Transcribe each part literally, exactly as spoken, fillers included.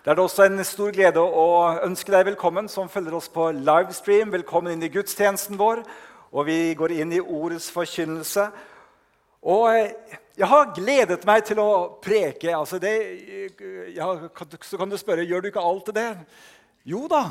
Det er også en stor glede å ønske deg velkommen som følger oss på livestream. Velkommen inn i gudstjenesten vår, og vi går inn i ordets forkynnelse. Og jeg har gledet meg til å preke. Altså det, ja, så kan du spørre, gjør du ikke alltid det? Jo da,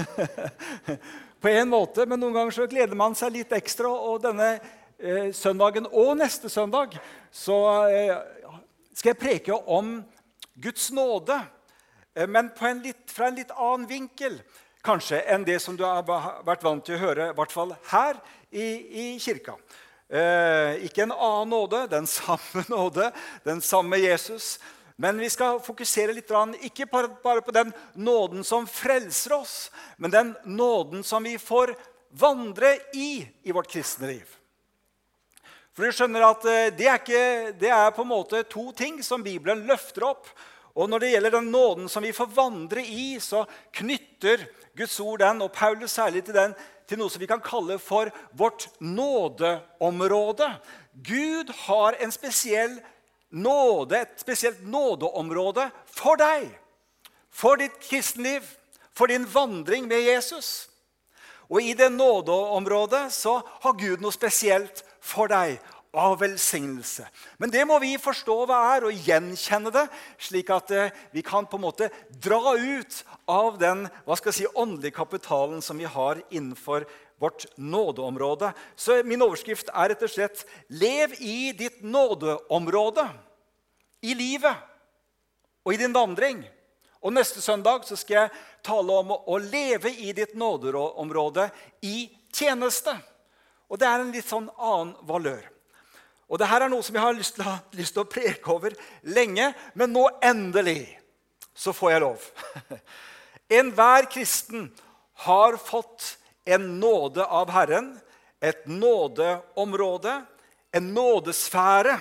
på en måte, men noen ganger så gleder man seg litt ekstra, og denne eh, søndagen og neste søndag så eh, skal jeg preke om Guds nåde, men på en litt, fra en litt annen vinkel, kanskje, enn det som du har vært vant til å høre, i hvert fall her i, i kirka. Eh, ikke en annen nåde, den samme nåde, den samme Jesus. Men vi skal fokusere litt, ikke bare på den nåden som frelser oss, men den nåden som vi får vandre i i vårt kristne liv. For du skjønner at det er, ikke, det er på en måte to ting som Bibelen løfter opp. Og når det gjelder den nåden som vi får vandre i, så knytter Guds ord den, og Paulus særlig til den, til noe som vi kan kalle for vårt nådeområde. Gud har en spesiell nåde, et spesielt nådeområde for deg, for ditt kristenliv, for din vandring med Jesus. Og i det nådeområdet så har Gud noe spesielt for deg, av velsignelse. Men det må vi forstå hva er, og gjenkjenne det, slik at eh, vi kan på en måte dra ut av den, hva skal jeg si, åndelige kapitalen som vi har innenfor vårt nådeområde. Så min overskrift er rett og slett, lev i ditt nådeområde, i livet, og i din vandring. Og neste søndag så skal jeg tale om å leve i ditt nådeområde i tjeneste. Og det er en litt sånn annen valør. Og dette er noe som jeg har lyst til, lyst til å preke over lenge, men nå endelig så får jeg lov. En hver kristen har fått en nåde av Herren, et nådeområde, en nådesfære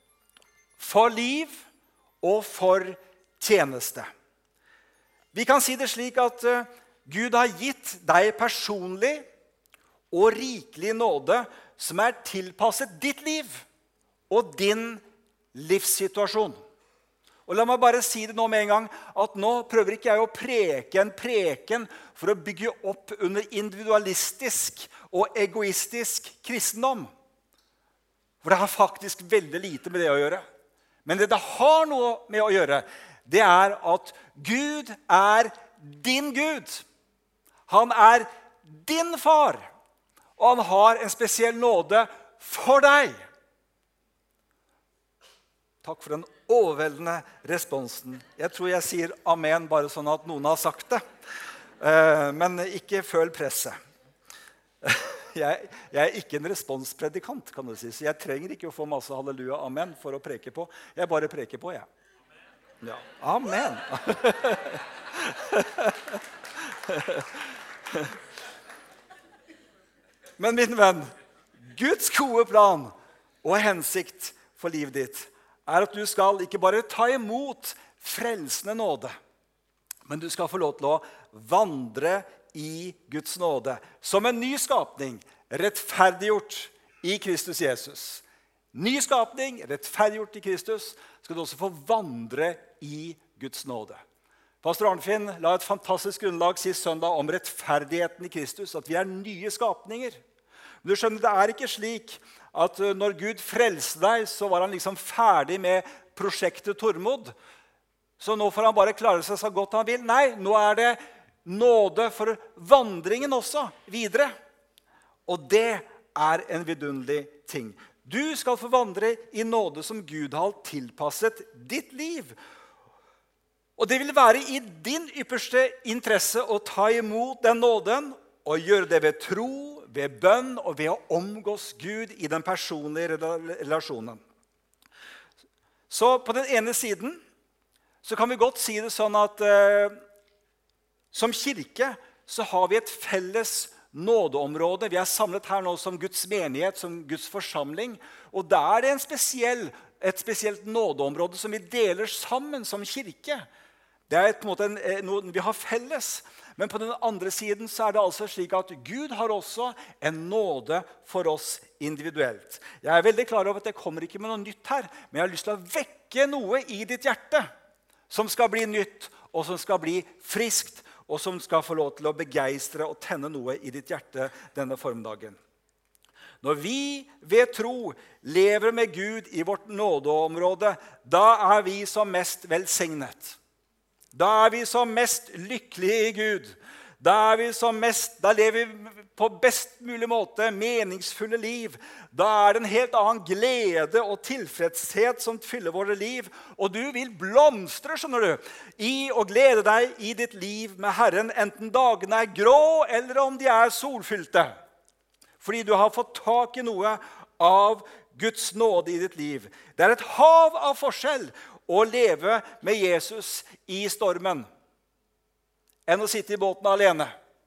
for liv og for tjeneste. Vi kan si det slik at Gud har gitt deg personlig og rikelig nåde som er tilpasset ditt liv og din livssituasjon. Og la meg bare si det nå med en gang, at nå prøver ikke jeg å preke en preken for å bygge opp under individualistisk og egoistisk kristendom. For det har faktisk veldig lite med det å gjøre. Men det det har noe med å gjøre, det er at Gud er din Gud. Han er din far, og han har en spesiell nåde for deg. Takk for den overveldende responsen. Jeg tror jeg sier amen bare sånn at noen har sagt det. Men ikke føl presset. Jeg, jeg er ikke en responspredikant, kan du si. Så jeg trenger ikke å få masse halleluja, amen, for å preke på. Jeg bare preker på, jeg. Ja. Amen. Men min venn, Guds gode plan og hensikt for livet ditt er at du skal ikke bare ta imot frelsende nåde, men du skal få lov til å vandre i Guds nåde som en ny skapning, rettferdiggjort i Kristus Jesus. Ny skapning, rettferdiggjort i Kristus, skal du også få vandre i Guds nåde. Pastor Arnfinn la et fantastisk grunnlag sist søndag om rettferdigheten i Kristus, at vi er nye skapninger. Men du skjønner, det er ikke slik at når Gud frelste deg, så var han liksom ferdig med prosjektet Tormod. Så nå får han bare klare seg så godt han vil. Nei, nå er det nåde for vandringen også videre. Og det er en vidunderlig ting. Du skal få vandre i nåde som Gud har tilpasset ditt liv. Og det vil være i din ypperste interesse å ta imot den nåden, og gjøre det ved tro, ved bønn og ved å omgås Gud i den personlige relasjonen. Så på den ene siden så kan vi godt si det sånn at eh, som kirke så har vi et felles nådeområde. Vi er samlet her nå som Guds menighet, som Guds forsamling. Og der er det en spesiell, et spesielt nådeområde som vi deler sammen som kirke. Det er på en måte en, noe vi har felles. Men på den andre siden så er det altså slik at Gud har også en nåde for oss individuelt. Jeg er veldig klar over at jeg kommer ikke med noe nytt her, men jeg har lyst til å vekke noe i ditt hjerte som skal bli nytt og som skal bli friskt, og som skal få lov til å begeistre og tenne noe i ditt hjerte denne formdagen. Når vi ved tro lever med Gud i vårt nådeområde, da er vi som mest velsignet. Da er vi som mest lykkelige i Gud. Da, er vi som mest, da lever vi på best mulig måte meningsfulle liv. Da er det en helt annen glede og tilfredshet som fyller våre liv. Og du vil blomstre, skjønner du, i å glede deg i ditt liv med Herren, enten dagene er grå eller om de er solfylte. Fordi du har fått tak i noe av Guds nåde i ditt liv. Det er et hav av forskjell å leve med Jesus i stormen enn å sitte i båten alene.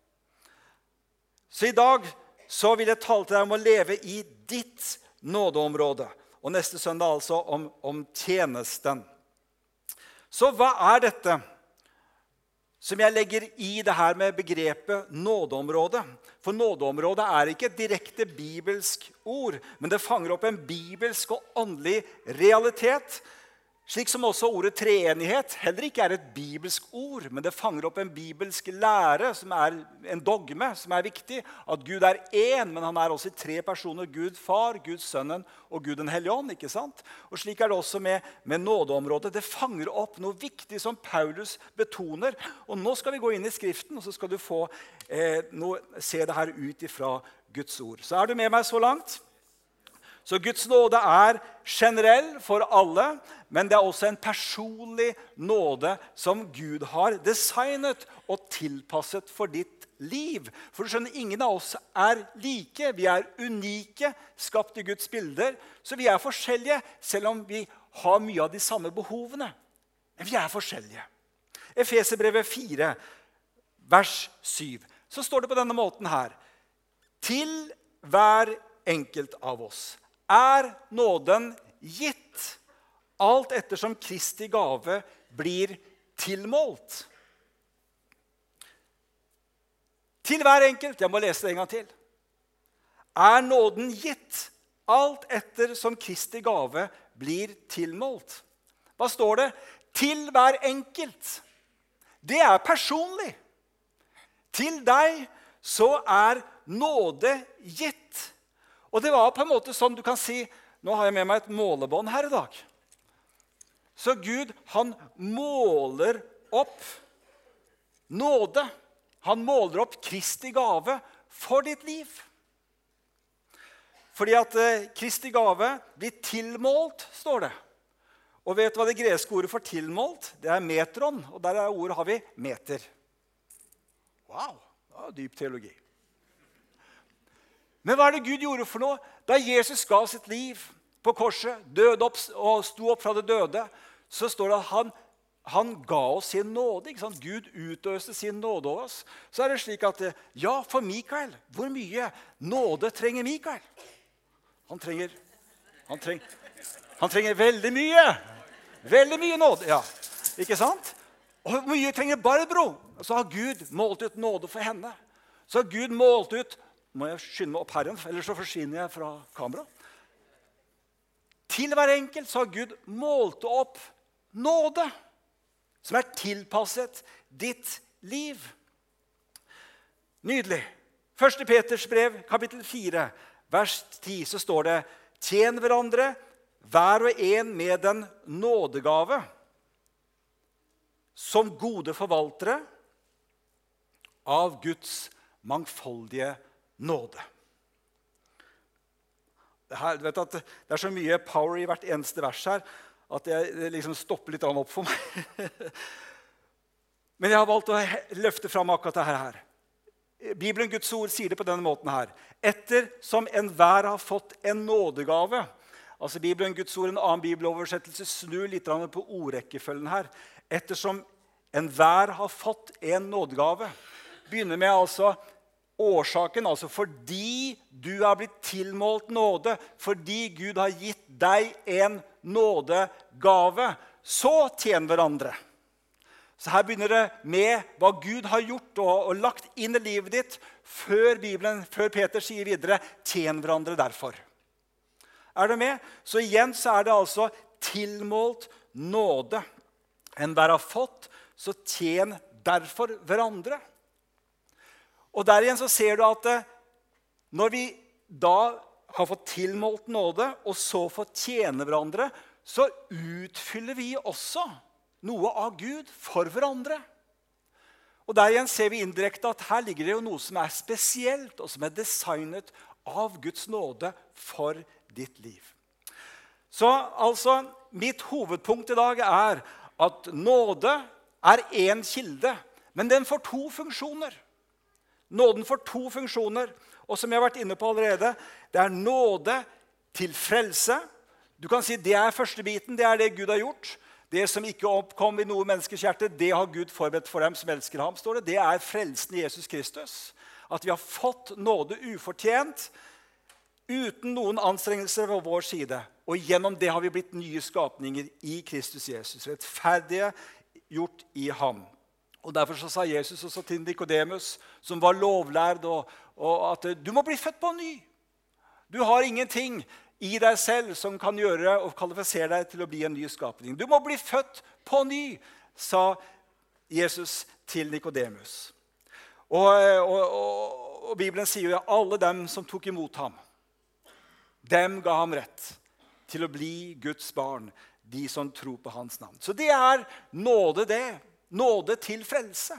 Så i dag så vil jeg tale til deg om å leve i ditt nådeområde. Og neste søndag altså om, om tjenesten. Så hva er dette som jeg legger i det her med begrepet nådeområde? For nådeområdet er ikke et direkte bibelsk ord, men det fanger opp en bibelsk og åndelig realitet. Slik som også ordet treenighet heller ikke er et bibelsk ord, men det fanger opp en bibelsk lære, som er en dogme, som er viktig. At Gud er én, men han er også i tre personer. Gud far, Gud sønnen og Gud den hellige ånd, ikke sant? Og slik er det også med, med nådeområdet. Det fanger opp noe viktig som Paulus betoner. Og nå skal vi gå inn i Skriften, og så skal du få eh, noe, se det her ut ifra Guds ord. Så er du med meg så langt? Så Guds nåde er generell for alle, men det er også en personlig nåde som Gud har designet og tilpasset for ditt liv. For du skjønner, ingen av oss er like. Vi er unike, skapt i Guds bilder. Så vi er forskjellige, selv om vi har mye av de samme behovene. Men vi er forskjellige. Efeserbrevet fire, vers syv. Så står det på denne måten her. Til hver enkelt av oss er nåden gitt, alt ettersom Kristi gave blir tilmålt. Til hver enkelt, jeg må lese det en gang til, er nåden gitt, alt ettersom Kristi gave blir tilmålt. Hva står det? Til hver enkelt. Det er personlig. Til deg så er nåde gitt. Og det var på en måte sånn du kan si, nå har jeg med meg et målebånd her i dag. Så Gud, han måler opp nåde. Han måler opp Kristi gave for ditt liv. Fordi at eh, Kristi gave blir tilmålt, står det. Og vet du hva det greske ordet for tilmålt? Det er metron, og der er ordet har vi meter. Wow, det er dyp teologi. Men hva er det Gud gjorde for noe? Da Jesus ga sitt liv på korset, døde opp og sto opp fra det døde, så står det at han, han ga oss sin nåde. Ikke sant? Gud utøste sin nåde over oss. Så er det slik at, ja, for Mikael, hvor mye nåde trenger Mikael? Han trenger, han trenger, han trenger veldig mye. Veldig mye nåde, ja. Ikke sant? Og hvor mye trenger Barbro? Så har Gud målt ut nåde for henne. Så har Gud målt ut, må jeg skynde meg opp herren, ellers så forsvinner jeg fra kamera. Til hver enkelt så har Gud målt opp nåde, som er tilpasset ditt liv. Nydelig. Første Peters brev, kapittel fire, vers ti, så står det, tjen hverandre, hver og en med den nådegave, som gode forvaltere av Guds mangfoldige nåde. Det, her, vet du, at det er så mye power i hvert eneste vers her, at jeg, det liksom stopper litt opp for meg. Men jeg har valgt å løfte fram akkurat det her. Bibelen, Guds ord, sier det på denne måten her. Etter som enhver har fått en nådegave. Altså Bibelen, Guds ord, en annen bibeloversettelse, snur litt på ordrekkefølgen her. Ettersom enhver har fått en nådegave. Begynner med altså årsaken, altså fordi du har blitt tilmålt nåde, fordi Gud har gitt deg en nådegave, så tjen hverandre. Så her begynner det med hva Gud har gjort og, og lagt inn i livet ditt, før Bibelen, før Peter sier videre, tjen hverandre derfor. Er du med? Så igjen så er det altså tilmålt nåde. enn dere har fått, så tjen derfor hverandre. Og der igjen så ser du at eh, når vi da har fått tilmålt nåde, og så får tjene hverandre, så utfyller vi også noe av Gud for hverandre. Og der igjen ser vi indirekte at her ligger det jo noe som er spesielt, og som er designet av Guds nåde for ditt liv. Så altså, mitt hovedpunkt i dag er at nåde er en kilde, men den får to funksjoner. Nåden får to funksjoner, og som jeg har vært inne på allerede, det er nåde til frelse. Du kan si det er første biten, det er det Gud har gjort. Det som ikke oppkom i noe menneskers hjerte, det har Gud forberedt for dem som elsker ham, står det. Det er frelsen i Jesus Kristus. At vi har fått nåde ufortjent, uten noen anstrengelser på vår side. Og gjennom det har vi blitt nye skapninger i Kristus Jesus. Rettferdige gjort i ham. Og derfor så sa Jesus også til Nikodemus, som var lovlærd, og, og at du må bli født på ny. Du har ingenting i deg selv som kan gjøre og kvalifisere deg til å bli en ny skapning. Du må bli født på ny, sa Jesus til Nikodemus. Og, og, og, og Bibelen sier jo at alle dem som tok imot ham, dem ga ham rett til å bli Guds barn, de som tror på hans navn. Så det er nåde det. Nåde til frelse.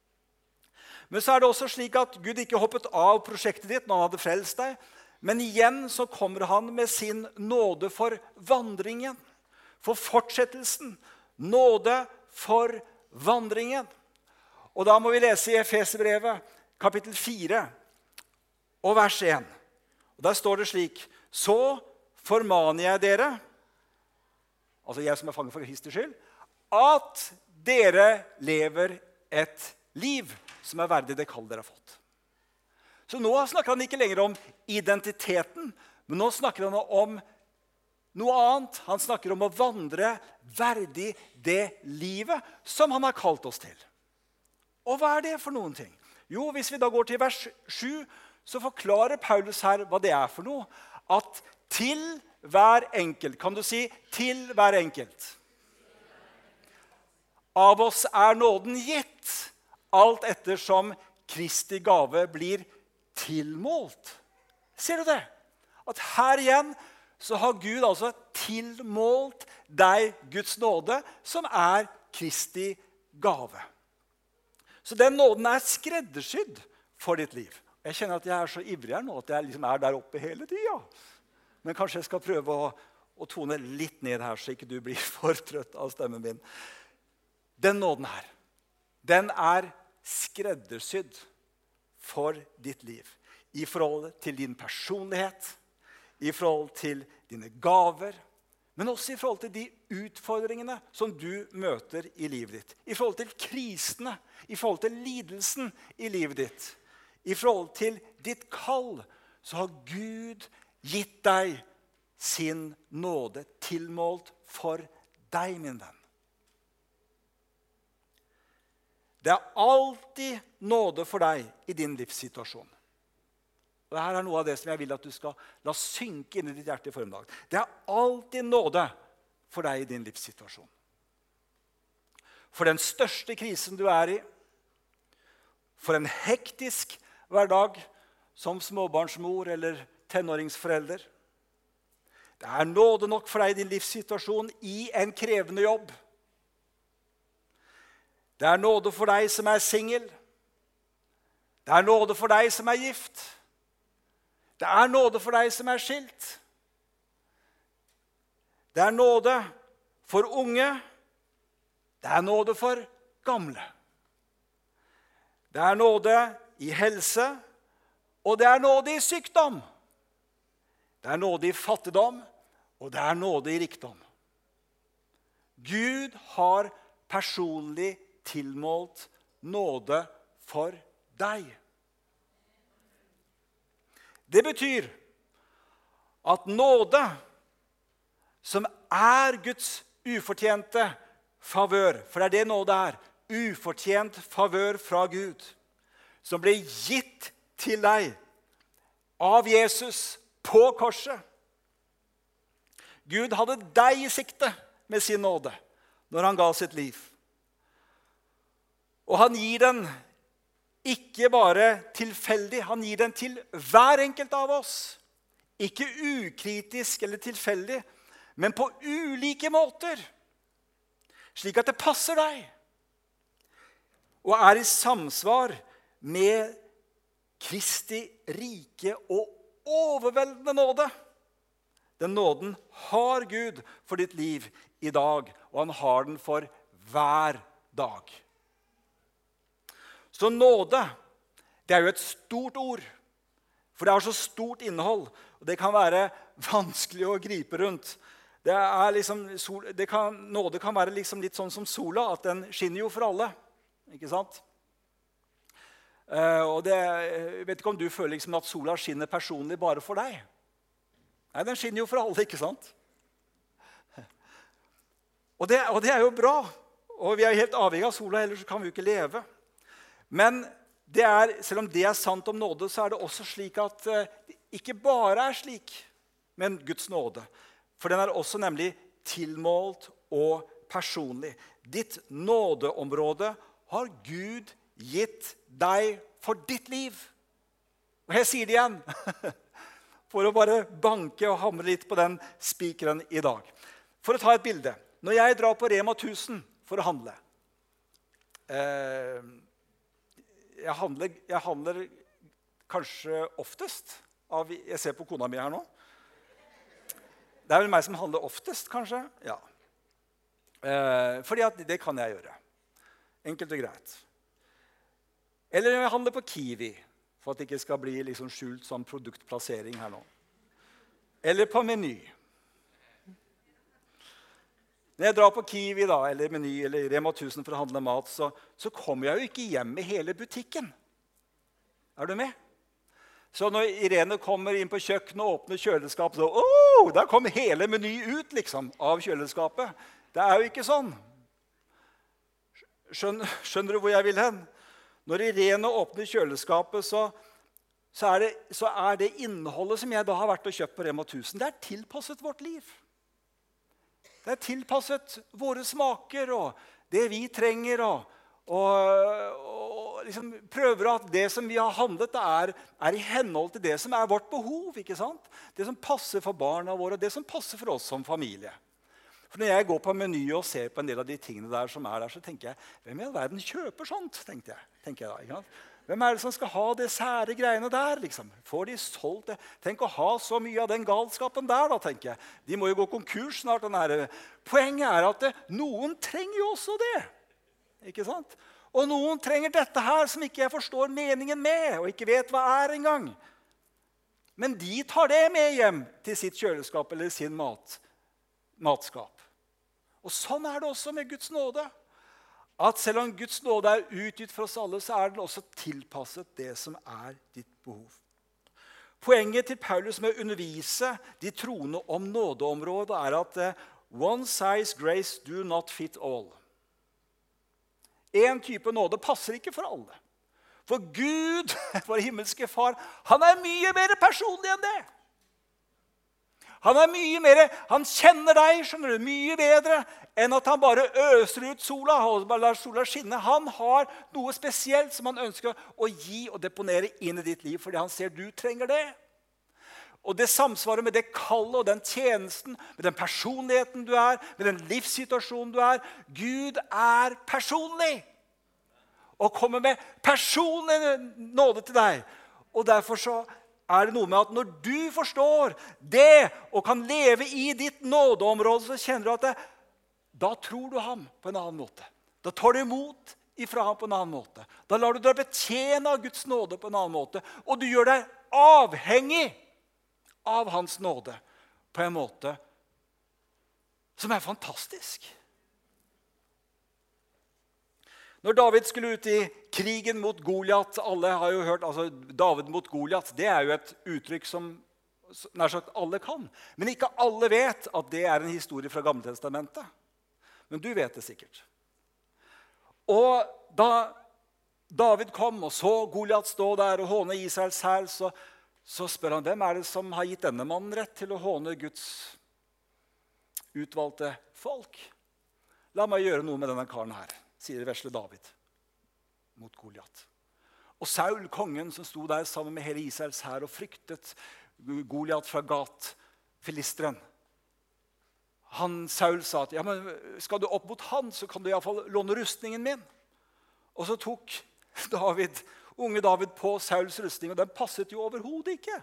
Men så er det også slik at Gud ikke hoppet av prosjektet ditt når han hadde frelst deg, men igjen så kommer han med sin nåde for vandringen, for fortsettelsen, nåde for vandringen. Og da må vi lese i Efeserbrevet, kapittel fire, og vers én. Og der står det slik, så formaner jeg dere, altså jeg som er fanget for Kristi skyld, at dere lever et liv som er verdig det kall dere har fått. Så nå snakker han ikke lenger om identiteten, men nå snakker han om noe annet. Han snakker om å vandre verdig det livet som han har kalt oss til. Og hva er det for noen ting? Jo, hvis vi da går til vers sju, så forklarer Paulus her hva det er for noe. At til hver enkelt, kan du si til hver enkelt, av oss er nåden gitt, alt ettersom Kristi gave blir tilmålt. Ser du det? At her igjen så har Gud altså tilmålt deg Guds nåde, som er Kristi gave. Så den nåden er skreddersydd for ditt liv. Jeg kjenner at jeg er så ivrig her nå, at jeg liksom er der oppe hele tiden. Men kanskje jeg skal prøve å, å tone litt ned her, så ikke du blir for trøtt av stemmen min. Den nåden her, den er skreddersydd for ditt liv. I forhold til din personlighet, i forhold til dine gaver, men også i forhold til de utfordringene som du møter i livet ditt. I forhold til krisene, i forhold til lidelsen i livet ditt. I forhold til ditt kall, så har Gud gitt deg sin nåde tilmålt for deg, min venn. Det er alltid nåde for deg i din livssituasjon. Og dette er noe av det som jeg vil at du skal la synke inn i ditt hjerte i formiddag. Det er alltid nåde for deg i din livssituasjon. For den største krisen du er i, for en hektisk hverdag som småbarnsmor eller tenåringsforelder. Det er nåde nok for deg i din livssituasjon i en krevende jobb. Det er nåde for deg som er singel. Det er nåde for deg som er gift. Det er nåde for deg som er skilt. Det er nåde for unge. Det er nåde for gamle. Det er nåde i helse, og det er nåde i sykdom. Det er nåde i fattigdom, og det er nåde i rikdom. Gud har personlig tilmålt nåde for deg. Det betyr at nåde, som er Guds ufortjente favør, for det er det nåde er, ufortjent favør fra Gud, som ble gitt til deg av Jesus på korset. Gud hadde deg i sikte med sin nåde. når han ga sitt liv. Og han gir den ikke bare tilfeldig, han gir den til hver enkelt av oss. Ikke ukritisk eller tilfeldig, men på ulike måter, slik at det passer deg, og er i samsvar med Kristi rike og overveldende nåde. Den nåden har Gud for ditt liv i dag, og han har den for hver dag. Så nåde, det er jo et stort ord, for det har så stort innhold, og det kan være vanskelig å gripe rundt. Det er liksom, det kan, nåde kan være liksom litt sånn som sola, at den skinner jo for alle, ikke sant? Uh, og det, jeg vet ikke om du føler liksom at sola skinner personlig bare for deg. Nei, den skinner jo for alle, ikke sant? Og det, og det er jo bra, og vi er helt avhengig av sola, ellers kan vi jo ikke leve. Men det er, selv om det er sant om nåde, så er det også slik at uh, det ikke bare er slik med Guds nåde. For den er også nemlig tilmålt og personlig. Ditt nådeområde har Gud gitt deg for ditt liv. Og jeg sier det igjen, for å bare banke og hamre litt på den spikeren i dag. For å ta et bilde. Når jeg drar på Rema tusen for å handle, eh, jeg, handler jeg handler kanskje oftest, av, jeg ser på kona mi her nå. Det er vel meg som handler oftest, kanskje? Ja. Eh, fordi at det kan jeg gjøre. Enkelt og greit. Eller jeg handler på Kiwi, for at det ikke skal bli liksom skjult som produktplassering her nå. Eller på Meny. Når jeg drar på Kiwi da, eller Meny, eller Rema tusen for å handle mat, så, så kommer jeg jo ikke hjem med hele butikken. Er du med? Så når Irene kommer inn på kjøkkenet og åpner kjøleskapet, så oh, der kommer hele Meny ut liksom, av kjøleskapet. Det er jo ikke sånn. Skjønner, skjønner du hvor jeg vil hen? Når Irene åpner kjøleskapet, så, så, er det, så er det innholdet som jeg da har vært og kjøpt på Rema tusen, det er tilpasset vårt liv. Det er tilpasset våre smaker og det vi trenger, og, og, og liksom prøver at det som vi har handlet er, er i henhold til det som er vårt behov, ikke sant? Det som passer for barna våre, og det som passer for oss som familie. For når jeg går på Meny og ser på en del av de tingene der som er der, så tenker jeg, hvem i all verden kjøper sånt, tenkte jeg, tenker jeg da, ikke sant? Hvem er det som skal ha det sære greiene der, liksom? Får de solgt det? Tenk å ha så mye av den galskapen der, da, tenker jeg. De må jo gå konkurs snart. Den her. Poenget er at det, noen trenger jo også det, ikke sant? Og noen trenger dette her som ikke jeg forstår meningen med, og ikke vet hva er engang. Men de tar det med hjem til sitt kjøleskap eller sin mat, matskap. Og sånn er det også med Guds nåde. At selv om Guds nåde er utgitt for oss alle, så er den også tilpasset det som er ditt behov. Poenget til Paulus med å undervise de troende om nådeområdet er at one size grace do not fit all. En type nåde passer ikke for alle. For Gud, vår himmelske far, han er mye mer personlig enn det. Han er mye mer, han kjenner deg, skjønner du, mye bedre enn at han bare øser ut sola og bare lar sola skinne. Han har noe spesielt som han ønsker å gi og deponere inn i ditt liv, fordi han ser du trenger det. Og det samsvarer med det kallet og den tjenesten, med den personligheten du er, med den livssituasjonen du er. Gud er personlig og kommer med personlig nåde til deg. Og derfor så er det noe med at når du forstår det og kan leve i ditt nådeområde, så kjenner du at det, da tror du ham på en annen måte. Da tar du imot ifra ham på en annen måte. Da lar du deg betjene av Guds nåde på en annen måte. Og du gjør deg avhengig av hans nåde på en måte som er fantastisk. Når David skulle ut i krigen mot Goliat, alle har jo hørt, altså David mot Goliat, det er jo et uttrykk som nær sagt alle kan. Men ikke alle vet at det er en historie fra Gamle Testamentet. Men du vet det sikkert. Og da David kom og så Goliat stå der og håne Israels hær, så, så spør han, hvem er det som har gitt denne mannen rett til å håne Guds utvalgte folk? La meg gjøre noe med denne karen her, sier vesle David mot Goliat. Og Saul, kongen som sto der sammen med hele Israels hær og fryktet Goliat fra Gat, filisteren. Han, Saul sa at ja, men skal du opp mot han, så kan du i hvert fall låne rustningen min. Og så tok David, unge David på Sauls rustning, og den passet jo overhodet ikke.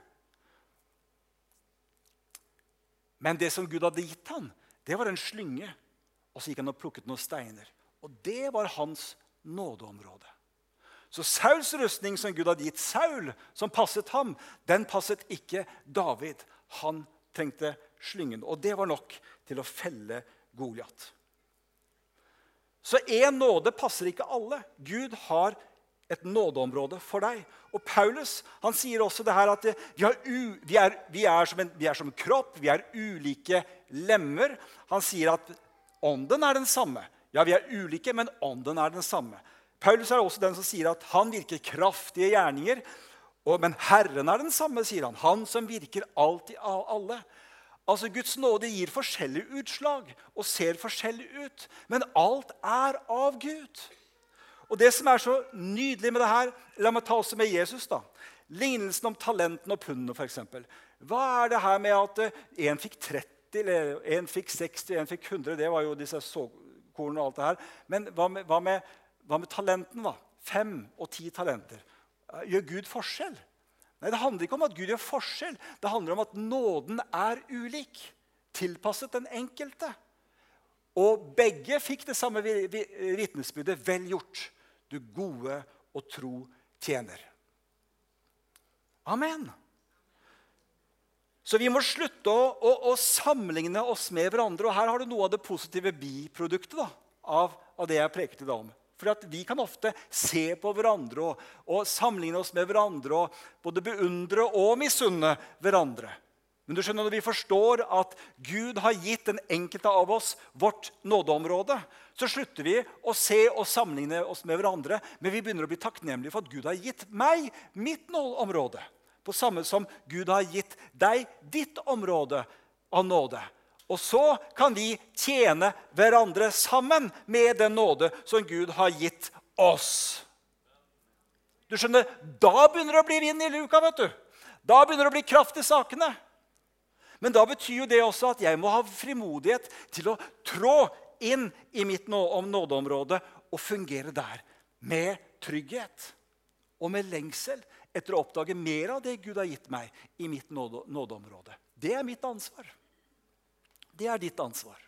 Men det som Gud hadde gitt han, det var en slynge. Og så gikk han og plukket noen steiner. Og det var hans nådeområde. Så Sauls rustning som Gud hadde gitt Saul, som passet ham, den passet ikke David. Han trengte slyngen, og det var nok til å felle Goliat. Så en nåde passer ikke alle. Gud har et nådeområde for deg. Og Paulus, han sier også det her at vi, har u, vi, er, vi, er som en, vi er som en kropp, vi er ulike lemmer. Han sier at ånden er den samme. Ja, vi er ulike, men ånden er den samme. Paulus er også den som sier at han virker kraftige gjerninger, og, men Herren er den samme, sier han. Han som virker alt i alle. Altså, Guds nåde gir forskjellige utslag og ser forskjellig ut, men alt er av Gud. Og det som er så nydelig med det her, la meg ta også med Jesus da. Lignelsen om talenten og pundene for eksempel. Hva er det her med at en fikk tretti, eller en fikk seksti, en fikk hundre, det var jo disse såkornene og alt det her. Men hva med, hva med, hva med talenten da? Fem og ti talenter. Gjør Gud forskjell? Nei, det handler ikke om at Gud gjør forskjell. Det handler om at nåden er ulik, tilpasset den enkelte. Og begge fikk det samme vitnesbyrdet, vel gjort, du gode og tro tjener. Amen. Så vi må slutte å, å, å sammenligne oss med hverandre. Og her har du noe av det positive biproduktet da, av, av det jeg preker til deg om. For at vi kan ofte se på hverandre og, og sammenligne oss med hverandre og både beundre og misunne hverandre. Men du skjønner, når vi forstår at Gud har gitt den enkelte av oss vårt nådeområde, så slutter vi å se og sammenligne oss med hverandre, men vi begynner å bli takknemlige for at Gud har gitt meg mitt nådeområde, på samme som Gud har gitt deg ditt område av nåde. Og så kan vi tjene hverandre sammen med den nåde som Gud har gitt oss. Du skjønner, da begynner det å bli vind i luka, vet du. Da begynner det å bli kraft i sakene. Men da betyr jo det også at jeg må ha frimodighet til å trå inn i mitt nådeområde og fungere der med trygghet og med lengsel etter å oppdage mer av det Gud har gitt meg i mitt nådeområde. Det er mitt ansvar. Det er ditt ansvar.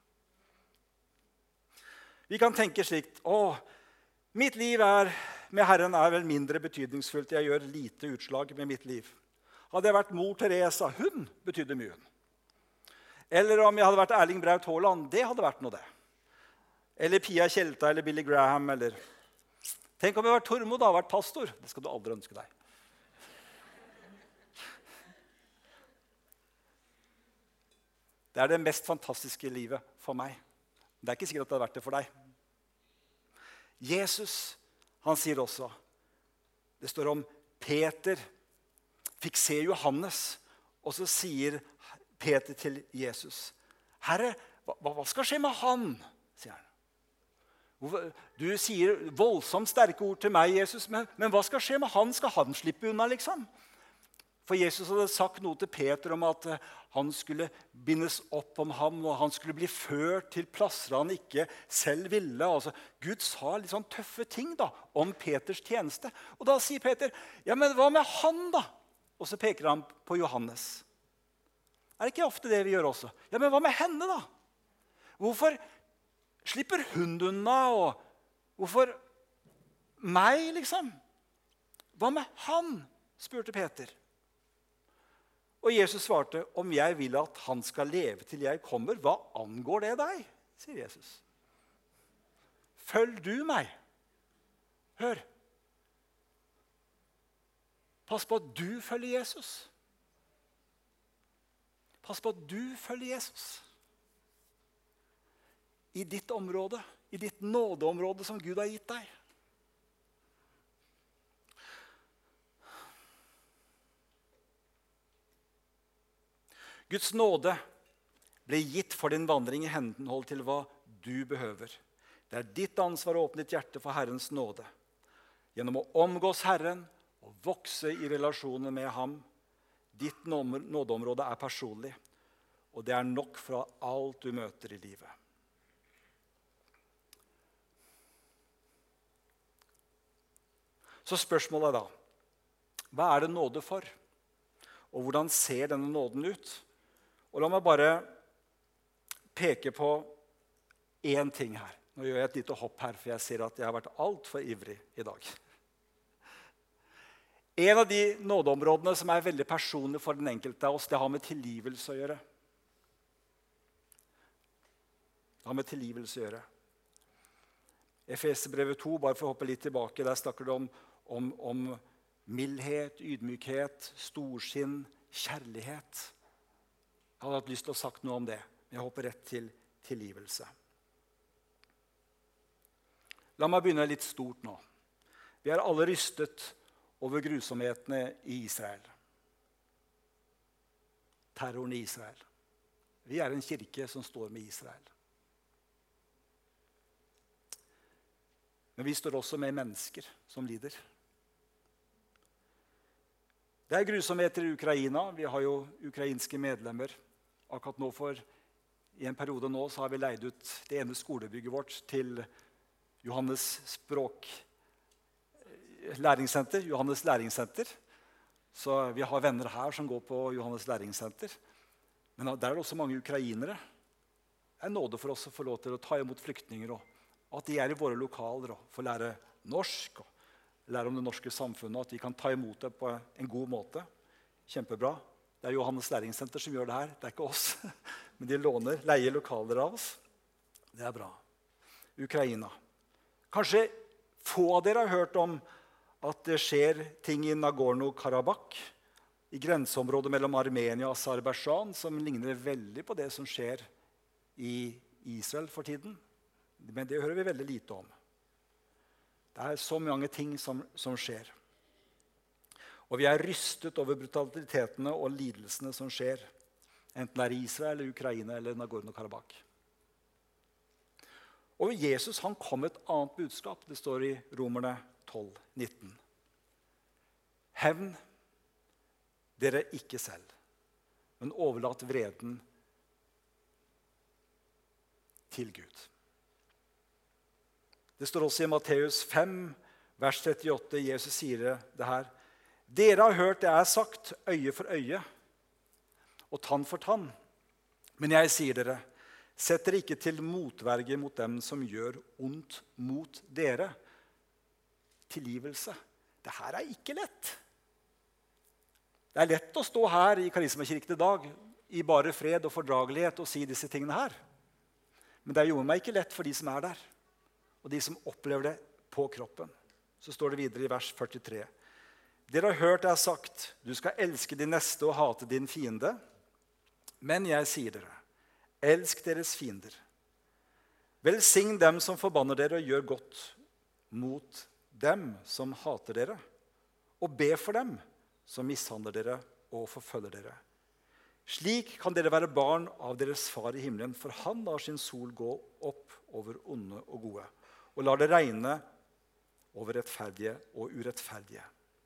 Vi kan tenke slikt, å, mitt liv er, med Herren er vel mindre betydningsfullt. Jeg gjør lite utslag med mitt liv. Hadde jeg vært mor Teresa, hun betydde mye. Eller om jeg hadde vært Erling Braut Haaland, det hadde vært noe det. Eller Pia Tjelta eller Billy Graham. Eller... Tenk om jeg hadde vært Tormod, da hadde vært pastor. Det skal du aldri ønske deg. Det er det mest fantastiske livet for meg. Det er ikke sikkert at det hadde vært det for deg. Jesus, han sier også, det står om Peter fikk se Johannes, og så sier Peter til Jesus, Herre, hva, hva skal skje med han? Sier han. Du sier voldsomt sterke ord til meg, Jesus, men, men hva skal skje med han? Skal han slippe unna, liksom? For Jesus hadde sagt noe til Peter om at han skulle bindes opp om ham, og han skulle bli ført til plasser han ikke selv ville. Altså, Gud sa litt sånn tøffe ting da, om Peters tjeneste. Og da sier Peter, ja, men hva med han da? Og så peker han på Johannes. Er det ikke ofte det vi gjør også? Ja, men hva med henne da? Hvorfor slipper hun unna, og hvorfor meg, liksom? Hva med han? Spurte Peter. Og Jesus svarte, om jeg vil at han skal leve til jeg kommer, hva angår det deg? Sier Jesus. Følg du meg. Hør. Pass på at du følger Jesus. Pass på at du følger Jesus. I ditt område, i ditt nådeområde som Gud har gitt deg. Guds nåde ble gitt for din vandring i henhold til hva du behøver. Det er ditt ansvar å åpne ditt hjerte for Herrens nåde. Gjennom å omgås Herren og vokse i relasjoner med ham. Ditt nådeområde er personlig, og det er nok fra alt du møter i livet. Så spørsmålet er da, hva er det nåde for? Og hvordan ser denne nåden ut? Og la meg bare peke på én ting her. Nå gjør jeg et lite hopp her, for jeg ser at jeg har vært alt for ivrig i dag. En av de nådeområdene som er veldig personlige for den enkelte av oss, det har med tilgivelse å gjøre. Det har med tilgivelse å gjøre. Efeserbrevet to, bare for å hoppe litt tilbake, der snakker det om, om, om mildhet, ydmykhet, storsinn, kjærlighet. Jeg hadde hatt lyst til å sagt noe om det, men jeg hopper rett til tilgivelse. La meg begynne litt stort nå. Vi er alle rystet over grusomhetene i Israel. Terroren i Israel. Vi er en kirke som står med Israel. Men vi står også med mennesker som lider. Det er grusomheter i Ukraina. Vi har jo ukrainske medlemmer. Akkurat nå for, i en periode nå, så har vi leid ut det ene skolebygget vårt til Johannes språk læringssenter, Johannes læringssenter. Så vi har venner her som går på Johannes læringssenter. Men der er det også mange ukrainere. Det er nåde for oss å få lov til å ta imot flyktninger, og at de er i våre lokaler og får lære norsk og lære om det norske samfunnet, og at vi kan ta imot det på en god måte. Kjempebra. Det er Johannes læringssenter som gjør det her. Det er ikke oss, men de låner, leier lokaler av oss. Det er bra. Ukraina. Kanskje få av dere har hørt om at det skjer ting i Nagorno-Karabakh, i grenseområdet mellom Armenia og Aserbajdsjan, som ligner veldig på det som skjer i Israel for tiden. Men det hører vi veldig lite om. Det er så mange ting som, som skjer. Og vi er rystet over brutalitetene og lidelsene som skjer, enten det er Israel, Ukraina eller Nagorno-Karabakh. Og Jesus han kom med et annet budskap. Det står i Romerne tolv nitten. Hevn dere ikke selv, men overlat vreden til Gud. Det står også i Matteus fem, vers trettiåtte. Jesus sier det her. Dere har hørt det er sagt, øye for øye og tann for tann. Men jeg sier dere, sett dere ikke til motverge mot dem som gjør ondt mot dere. Tilgivelse. Det her er ikke lett. Det er lett å stå her i Karismakirken i dag i bare fred og fordragelighet og si disse tingene her. Men det er jo meg ikke lett for de som er der, og de som opplever det på kroppen. Så står det videre i vers førtitre. Dere har hørt det er sagt, du skal elske din neste og hate din fiende. Men jeg sier dere, elsk deres fiender. Velsign dem som forbanner dere, og gjør godt mot dem som hater dere. Og be for dem som mishandler dere og forfølger dere. Slik kan dere være barn av deres far i himmelen, for han lar sin sol gå opp over onde og gode, og lar det regne over rettferdige og urettferdige.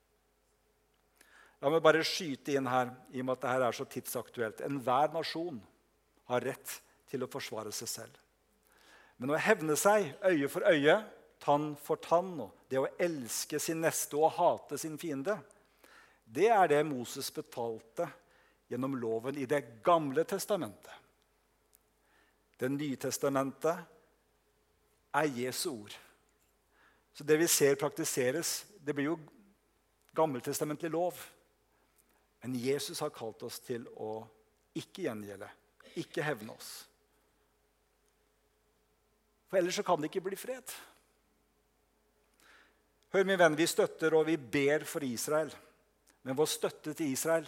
La meg bare skyte inn her, i og med at dette er så tidsaktuelt. Enhver nasjon har rett til å forsvare seg selv. Men å hevne seg, øye for øye, tann for tann, og det å elske sin neste og hate sin fiende, det er det Moses betalte gjennom loven i det gamle testamentet. Det nye testamentet er Jesu ord. Så det vi ser praktiseres, det blir jo gammeltestamentlig lov. Men Jesus har kalt oss til å ikke gjengjelde, ikke hevne oss. For ellers så kan det ikke bli fred. Hør, min venn, vi støtter og vi ber for Israel. Men vår støtte til Israel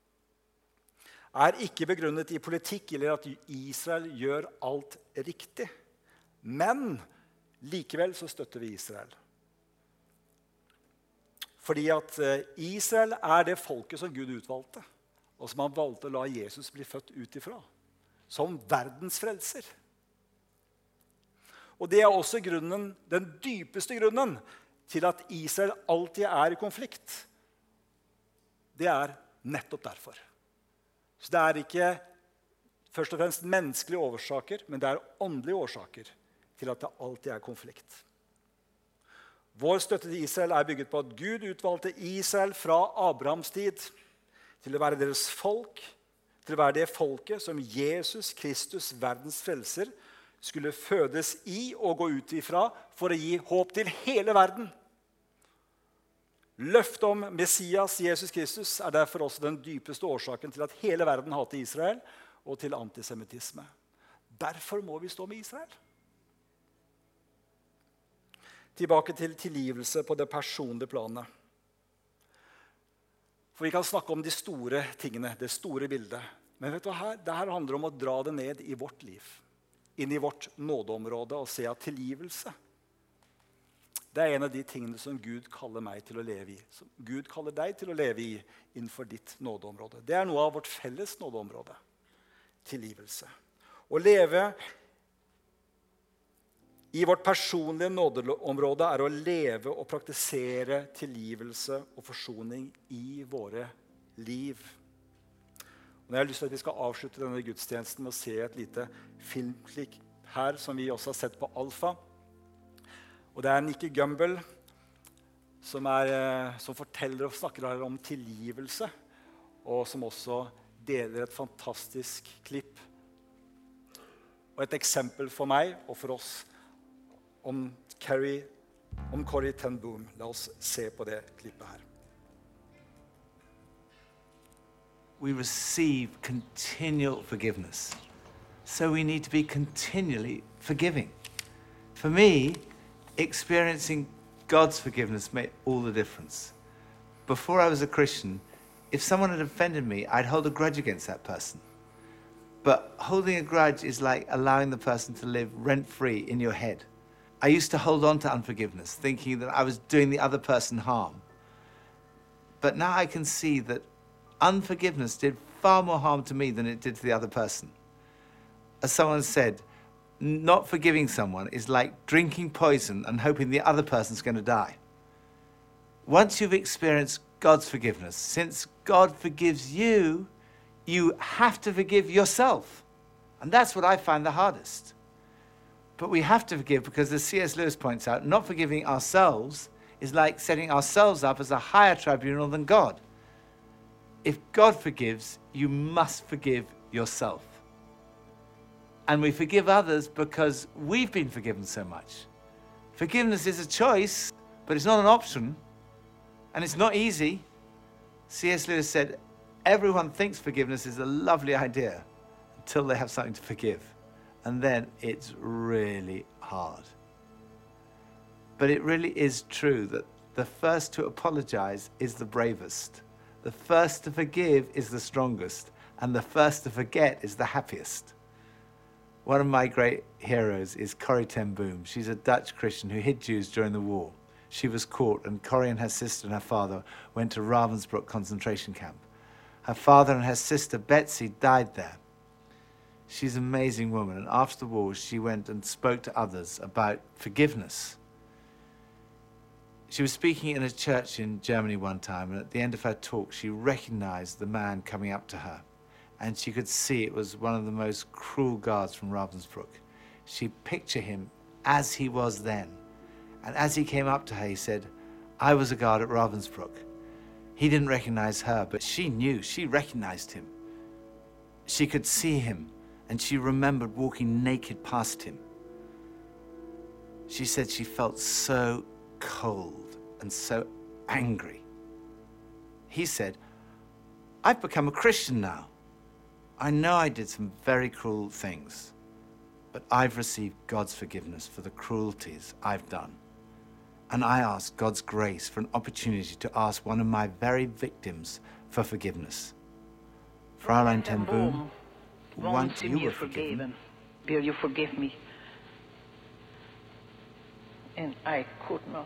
er ikke begrunnet i politikk eller at Israel gjør alt riktig. Men likevel så støtter vi Israel. Fordi at Israel er det folket som Gud utvalgte, og som han valgte å la Jesus bli født ut ifra, som verdens frelser. Og det er også grunnen, den dypeste grunnen til at Israel alltid er i konflikt. Det er nettopp derfor. Så det er ikke først og fremst menneskelige årsaker, men det er åndelige årsaker til at det alltid er konflikt. Vår støtte til Israel er bygget på at Gud utvalgte Israel fra Abrahams tid til å være deres folk, til å være det folket som Jesus Kristus, verdens frelser, skulle fødes i og gå ut ifra for å gi håp til hele verden. Løftet om Messias, Jesus Kristus, er derfor også den dypeste årsaken til at hele verden hater Israel og til antisemittisme. Derfor må vi stå med Israel. Tilbake til tilgivelse på det personlige planet. For vi kan snakke om de store tingene, det store bildet. Men vet du hva her? Det her handler om å dra det ned i vårt liv, inn i vårt nådeområde og se at tilgivelse, det er en av de tingene som Gud kaller meg til å leve i. Som Gud kaller deg til å leve i innenfor ditt nådeområde. Det er noe av vårt felles nådeområde. Tilgivelse. Å leve i vårt personlige nådeområde er å leve og praktisere tilgivelse og forsoning i våre liv. Og jeg har lyst til at vi skal avslutte denne gudstjenesten med å se et lite filmklikk her, som vi også har sett på Alfa. Og det er Nicky Gumbel som, er, som forteller og snakker her om tilgivelse, og som også deler et fantastisk klipp. Og et eksempel for meg og for oss om, Carrie, om Corrie ten Boom. La oss se på det klippet her. We receive continual forgiveness. So we need to be continually forgiving. For me, experiencing God's forgiveness made all the difference. Before I was a Christian, if someone had offended me, I'd hold a grudge against that person. But holding a grudge is like allowing the person to live rent-free in your head. I used to hold on to unforgiveness, thinking that I was doing the other person harm. But now I can see that unforgiveness did far more harm to me than it did to the other person. As someone said, not forgiving someone is like drinking poison and hoping the other person's going to die. Once you've experienced God's forgiveness, since God forgives you, you have to forgive yourself. And that's what I find the hardest. But we have to forgive because, as C S Lewis points out, not forgiving ourselves is like setting ourselves up as a higher tribunal than God. If God forgives, you must forgive yourself. And we forgive others because we've been forgiven so much. Forgiveness is a choice, but it's not an option. And it's not easy. C S Lewis said, everyone thinks forgiveness is a lovely idea until they have something to forgive. And then it's really hard. But it really is true that the first to apologize is the bravest. The first to forgive is the strongest. And the first to forget is the happiest. One of my great heroes is Corrie ten Boom. She's a Dutch Christian who hid Jews during the war. She was caught, and Corrie and her sister and her father went to Ravensbrück concentration camp. Her father and her sister Betsy died there. She's an amazing woman, and after the war she went and spoke to others about forgiveness. She was speaking in a church in Germany one time, and at the end of her talk she recognized the man coming up to her. And she could see it was one of the most cruel guards from Ravensbrück. She pictured him as he was then. And as he came up to her, he said, I was a guard at Ravensbrück. He didn't recognize her, but she knew, she recognized him. She could see him, and she remembered walking naked past him. She said she felt so cold and so angry. He said, I've become a Christian now. I know I did some very cruel things, but I've received God's forgiveness for the cruelties I've done. And I ask God's grace for an opportunity to ask one of my very victims for forgiveness. Fräulein ten Boom, once you were forgiven, will you forgive me? And I could not.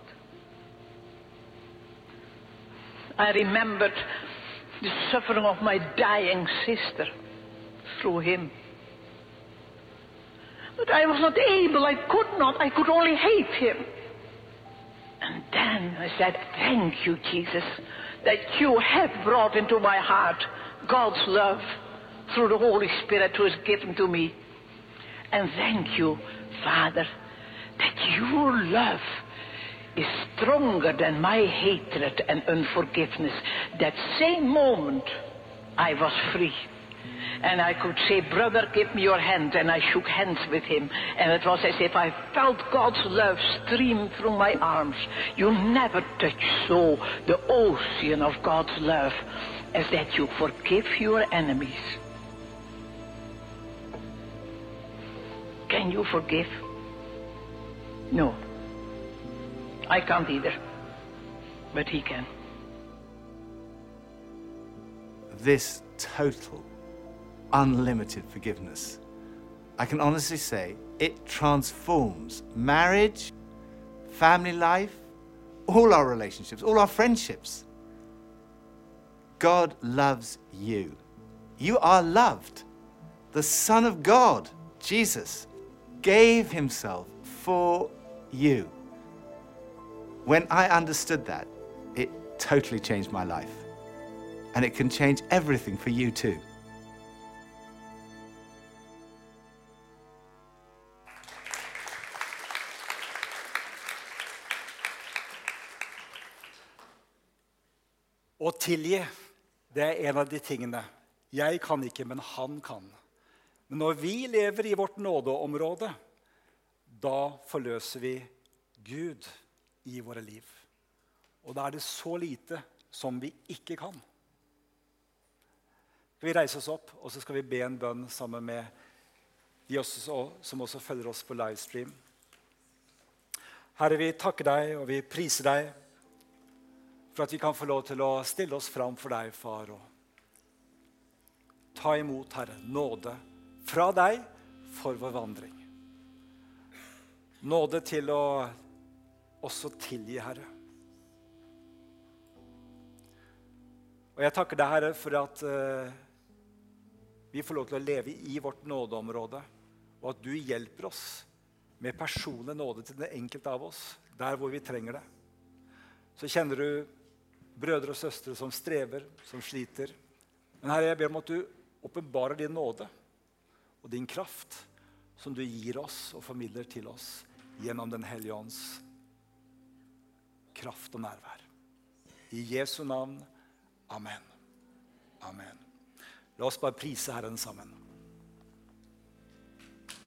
I remembered the suffering of my dying sister through him. But But I was not able, I could not, I could only hate him. And then I said, thank you, Jesus, that you have brought into my heart God's love through the Holy Spirit who is given to me. And thank you, Father, that your love is stronger than my hatred and unforgiveness. That same moment, I was free. And I could say, brother, give me your hand. And I shook hands with him. And it was as if I felt God's love stream through my arms. You never touch so the ocean of God's love as that you forgive your enemies. Can you forgive? No. I can't either. But he can. This total, unlimited forgiveness, I can honestly say, it transforms marriage, family life, all our relationships, all our friendships. God loves you. You are loved. The Son of God, Jesus, gave himself for you. When I understood that, it totally changed my life. And it can change everything for you too. Å tilgi, det er en av de tingene. Jeg kan ikke, men han kan. Men når vi lever i vårt nådeområde, da forløser vi Gud i våre liv. Og da er det så lite som vi ikke kan. Vi reiser oss opp, og så skal vi be en bønn sammen med de også, som også følger oss på livestream. Herre, vi takker deg, og vi priser deg for at vi kan få lov til å stille oss fram for deg, far, og ta imot, Herre, nåde fra deg for vår vandring. Nåde til å også tilgi, Herre. Og jeg takker deg, Herre, for at uh, vi får lov til å leve i vårt nådeområde, og at du hjelper oss med personlig nåde til den enkelte av oss, der hvor vi trenger det. Så kjenner du brødre og søstre som strever, som sliter. Men Herre, jeg ber om at du åpenbarer din nåde og din kraft, som du gir oss og formidler til oss gjennom den Hellige Ånds kraft og nærvær. I Jesu navn, amen. Amen. La oss bare prise Herren sammen.